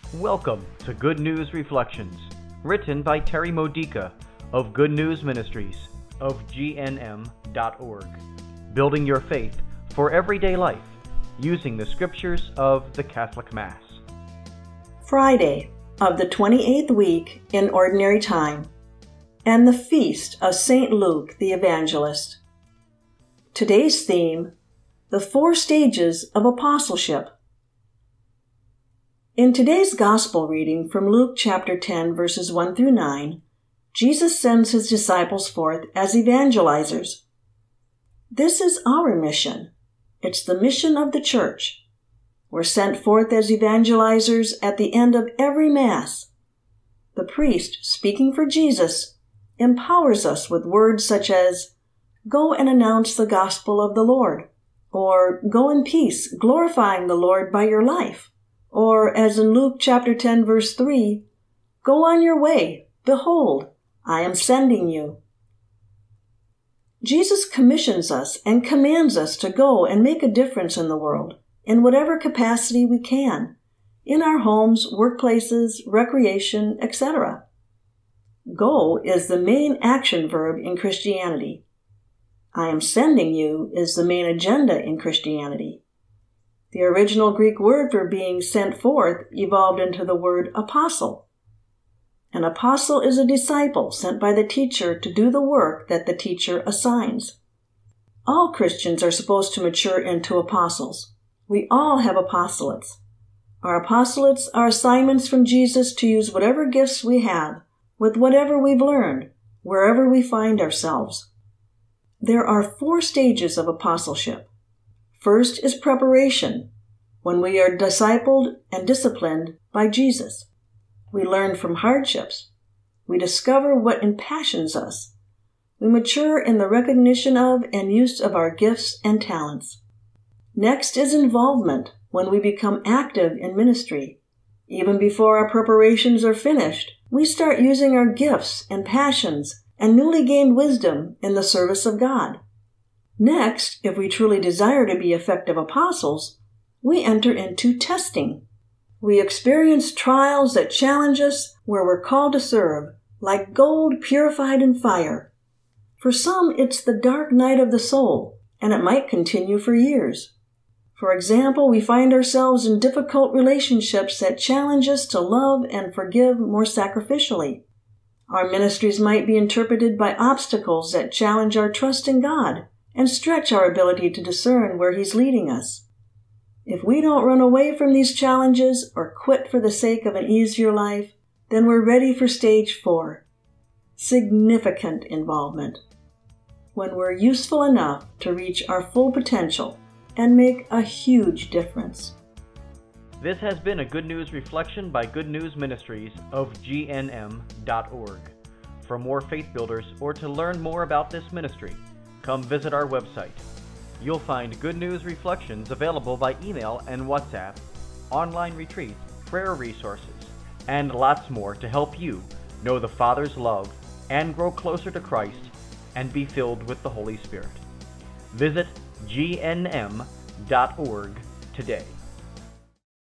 Welcome to Good News Reflections, written by Terry Modica of Good News Ministries of GNM.org, building your faith for everyday life using the scriptures of the Catholic Mass. Friday of the 28th week in Ordinary Time, and the Feast of St. Luke the Evangelist. Today's theme, the 4 stages of apostleship. In today's Gospel reading from Luke chapter 10, verses 1 through 9, Jesus sends his disciples forth as evangelizers. This is our mission. It's the mission of the Church. We're sent forth as evangelizers at the end of every Mass. The priest, speaking for Jesus, empowers us with words such as, "Go and announce the gospel of the Lord," or "Go in peace, glorifying the Lord by your life," or, as in Luke chapter 10, verse 3, "Go on your way, behold, I am sending you." Jesus commissions us and commands us to go and make a difference in the world, in whatever capacity we can, in our homes, workplaces, recreation, etc. Go is the main action verb in Christianity. I am sending you is the main agenda in Christianity. The original Greek word for being sent forth evolved into the word apostle. An apostle is a disciple sent by the teacher to do the work that the teacher assigns. All Christians are supposed to mature into apostles. We all have apostolates. Our apostolates are assignments from Jesus to use whatever gifts we have, with whatever we've learned, wherever we find ourselves. There are 4 stages of apostleship. First is preparation, when we are discipled and disciplined by Jesus. We learn from hardships. We discover what impassions us. We mature in the recognition of and use of our gifts and talents. Next is involvement, when we become active in ministry. Even before our preparations are finished, we start using our gifts and passions and newly gained wisdom in the service of God. Next, if we truly desire to be effective apostles, we enter into testing. We experience trials that challenge us where we're called to serve, like gold purified in fire. For some, it's the dark night of the soul, and it might continue for years. For example, we find ourselves in difficult relationships that challenge us to love and forgive more sacrificially. Our ministries might be interpreted by obstacles that challenge our trust in God and stretch our ability to discern where He's leading us. If we don't run away from these challenges or quit for the sake of an easier life, then we're ready for stage 4, significant involvement, when we're useful enough to reach our full potential and make a huge difference. This has been a Good News Reflection by Good News Ministries of GNM.org. For more faith builders or to learn more about this ministry, come visit our website. You'll find Good News Reflections available by email and WhatsApp, online retreats, prayer resources, and lots more to help you know the Father's love and grow closer to Christ and be filled with the Holy Spirit. Visit GNM.org today.